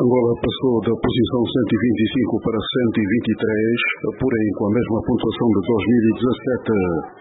Angola passou da posição 125 para 123, porém com a mesma pontuação de 2017,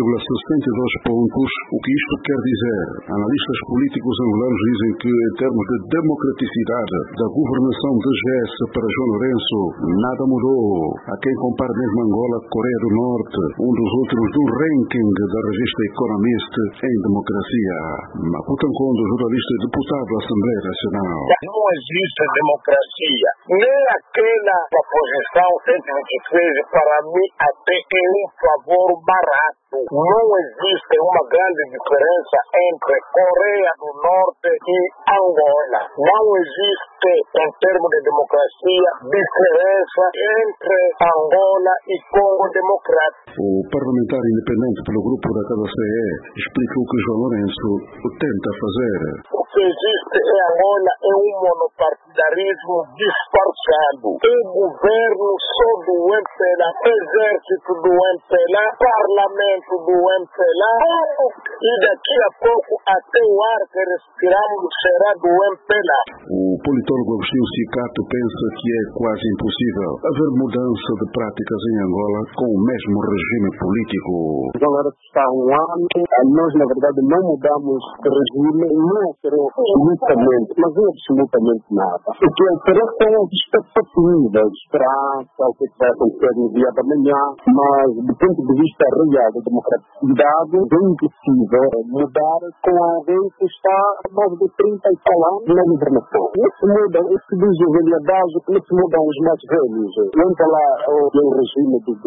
3,62 pontos. O que isto quer dizer? Analistas políticos angolanos dizem que, em termos de democraticidade da governação de GS para João Lourenço, nada mudou. Há quem compare mesmo Angola com Coreia do Norte, um dos últimos do ranking da revista Economist em democracia. Maputo Nkondo, jornalista e deputado da Assembleia Nacional. Não existe democracia, nem aquela proposição 123 para mim até é um favor barato. Não existe uma grande diferença entre Coreia do Norte e Angola. Não existe, em termos de democracia, diferença entre Angola e Congo Democrático. O parlamentar independente pelo grupo da KCE explica o que João Lourenço tenta fazer. O que existe em Angola é um monopartidarismo disfarçado. Um governo só do MPLA, exército do MPLA, parlamento do MPLA, e daqui a pouco até o ar que respiramos será do MPLA. O politólogo Agostinho Cicato pensa que é quase impossível haver mudança de práticas em Angola com o mesmo regime político. Agora está há um ano, nós na verdade não mudamos de regime, não alterou absolutamente, mas não absolutamente nada. O que alterou são as expectativas, esperança, o que vai acontecer no dia da manhã, mas do ponto de vista real da democraticidade, é impossível mudar com alguém que está há mais de 30 e tal anos na governação. Não se muda, se diz o velho adágio, não se mudam os mais velhos. Entra lá o regime de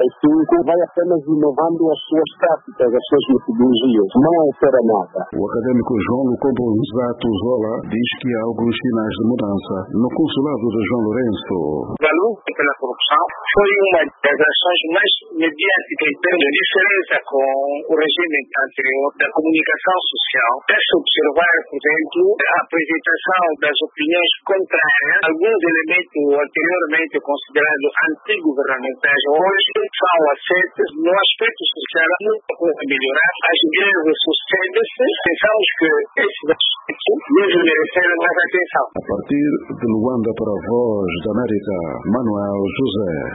75, vai apenas inovando as suas práticas, as suas metodologias, não altera nada. O académico João Lucombo Zola diz que há alguns sinais de mudança no consulado de João Lourenço. A luta pela corrupção foi uma das ações mais mediáticas em termos de diferença com o regime anterior da comunicação social. Deve-se observar, por exemplo, a apresentação das opiniões contrárias. Alguns elementos anteriormente considerados antigovernamentais hoje são aceitos. No aspecto social, muita coisa a melhorar. As greves sucedem-se. Pensamos que esses aspectos devem merecer mais atenção. A partir de Luanda para a Voz da América, Manuel José.